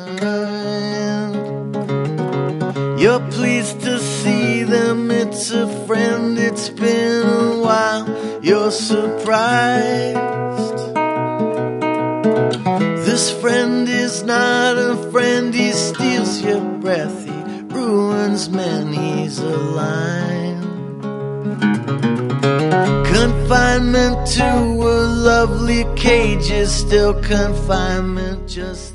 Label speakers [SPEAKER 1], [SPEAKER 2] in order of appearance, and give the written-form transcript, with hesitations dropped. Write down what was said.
[SPEAKER 1] You're pleased to see them, it's a friend, it's been a while. You're surprised. This friend is not a friend, he steals your breath, he ruins men, he's a lion. Confinement to a lovely cage is still confinement, just